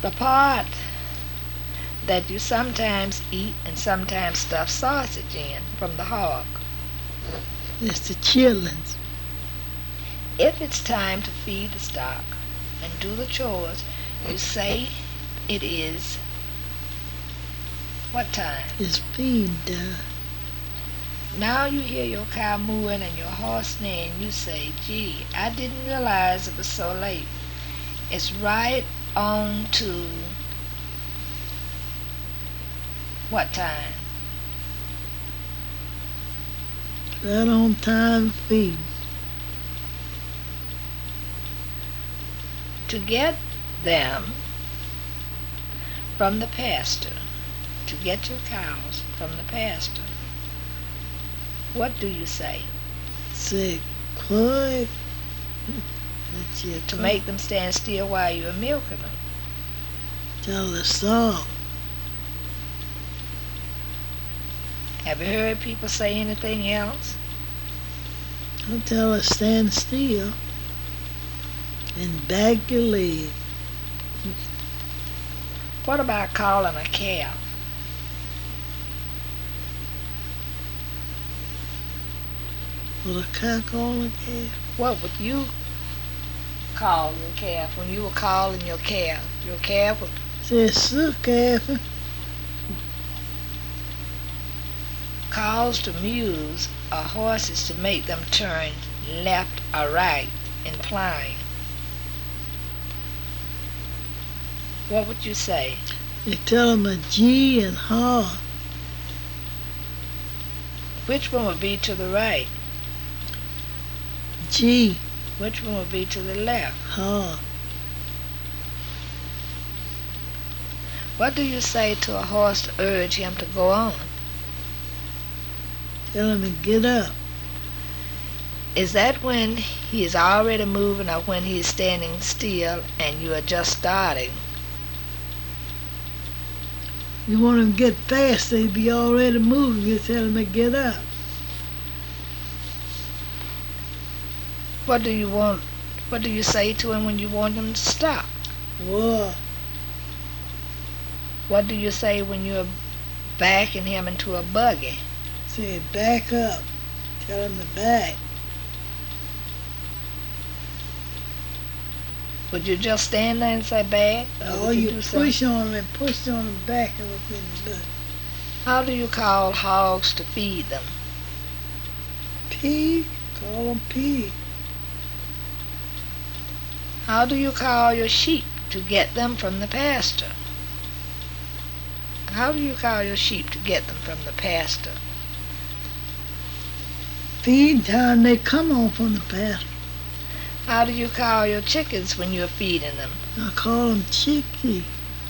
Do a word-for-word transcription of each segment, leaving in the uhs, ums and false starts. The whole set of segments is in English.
The part that you sometimes eat and sometimes stuff sausage in from the hog. It's the chitlins. If it's time to feed the stock and do the chores, you say it is what time? It's feed time. Now you hear your cow mooing and your horse neighing. You say, gee, I didn't realize it was so late. It's right on to what time? Right on time feed. To get them from the pasture, to get your cows from the pasture, what do you say? Say, quiet. That's your To talk. make them stand still while you are milking them. Tell the song. Have you heard people say anything else? Don't tell her stand still and back your leg. What about calling a calf? With a cock on the calf. What would you call your calf when you were calling your calf? Your calf would Say, suck calf. calls to mules or horses to make them turn left or right in plowing. What would you say? They tell them a G and ha. Which one would be to the right? G, Which one would be to the left? ha. What do you say to a horse to urge him to go on? Tell him to get up. Is that when he is already moving or when he is standing still and you are just starting? You want him to get fast, they be already moving. You tell him to get up. What do you want? What do you say to him when you want him to stop? Whoa. What do you say when you're backing him into a buggy? Say, back up. Tell him to back. Would you just stand there and say back? Or Oh, would you do something? push on him and push on him back him up in the butt. How do you call hogs to feed them? Pig? Call him pig. How do you call your sheep to get them from the pasture? How do you call your sheep to get them from the pasture? Feed time they come on from the pasture. How do you call your chickens when you're feeding them? I call them chickie.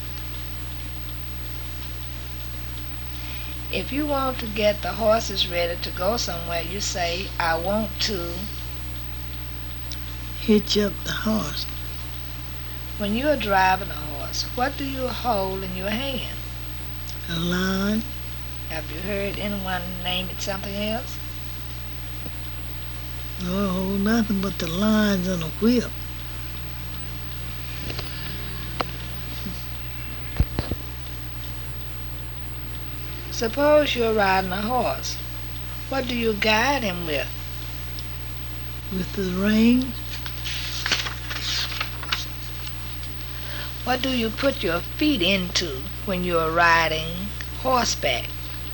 If you want to get the horses ready to go somewhere, you say, I want to. Hitch up the horse. When you are driving a horse, what do you hold in your hand? A line. Have you heard anyone name it something else? Oh, nothing but the lines on a whip. Suppose you're riding a horse. What do you guide him with? With the rein. What do you put your feet into when you're riding horseback?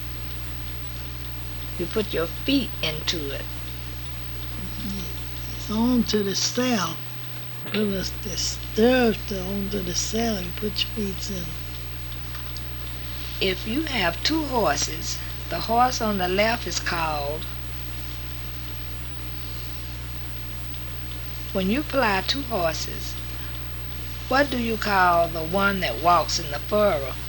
You put your feet into it. It's on to the saddle. Put us the stirrups onto the saddle. You put your feet in. If you have two horses, the horse on the left is called. When you ply two horses, what do you call the one that walks in the furrow?